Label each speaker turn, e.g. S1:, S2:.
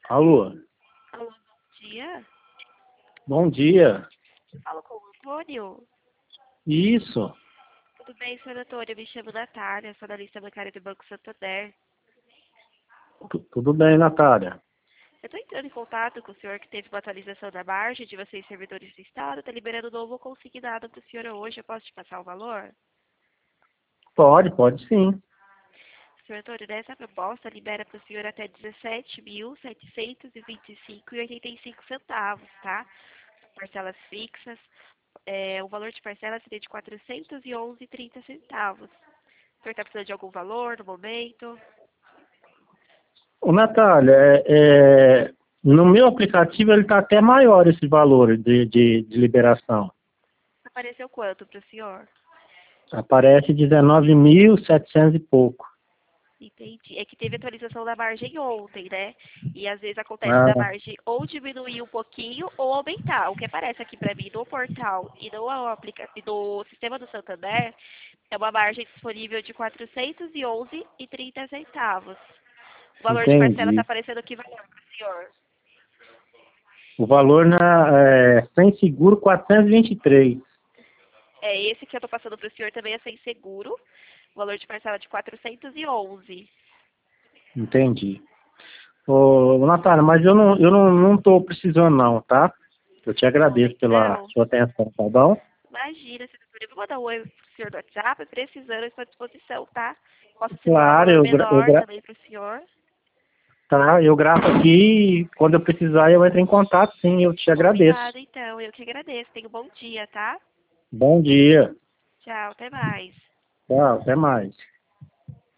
S1: Alô,
S2: Alô, bom dia.
S1: bom dia.
S2: Falo com o Antônio.
S1: Isso,
S2: Tudo bem, senhor Antônio? Eu me chamo Natália, sou analista bancária do Banco Santander.
S1: tudo bem, Natália?
S2: Eu estou entrando em contato com o senhor que teve uma atualização da margem de vocês, servidores do Estado. Está liberando um novo consignado para o senhor hoje. Eu posso te passar o valor?
S1: Pode sim.
S2: Senhor Antônio, nessa proposta libera para o senhor até 17.725,85 centavos, tá? Parcelas fixas. O valor de parcela seria de 411,30 centavos. O senhor está precisando de algum valor no momento?
S1: Ô, Natália, no meu aplicativo ele está até maior esse valor de liberação.
S2: Apareceu quanto para o senhor?
S1: Aparece 19.700 e pouco.
S2: Entendi. É que teve atualização da margem ontem, né? E às vezes acontece da
S1: Ah,
S2: margem ou diminuir um pouquinho ou aumentar. O que aparece aqui para mim no portal e no aplicativo do sistema do Santander é uma margem disponível de 411,30 centavos. O valor de parcela está
S1: entendi.
S2: aparecendo aqui valor para o senhor.
S1: O valor sem seguro 423.
S2: É esse que eu estou passando para o senhor também é sem seguro. O valor de parcela de 411.
S1: Entendi. Ô, Natália, mas eu não tô precisando não, tá? Eu te
S2: No
S1: agradeço
S2: momento,
S1: pela
S2: não.
S1: sua atenção, tá bom?
S2: Imagina, se eu vou mandar um oi pro senhor do WhatsApp, precisando, eu estou à disposição, tá? Posso ser um
S1: Claro,
S2: valor menor também pro senhor.
S1: tá, eu gravo aqui e quando eu precisar eu entro em contato, sim, eu te agradeço.
S2: Combinado, então. Eu que agradeço. Tenha um bom dia, tá?
S1: Bom dia.
S2: Tchau, até mais.
S1: Tchau, até mais.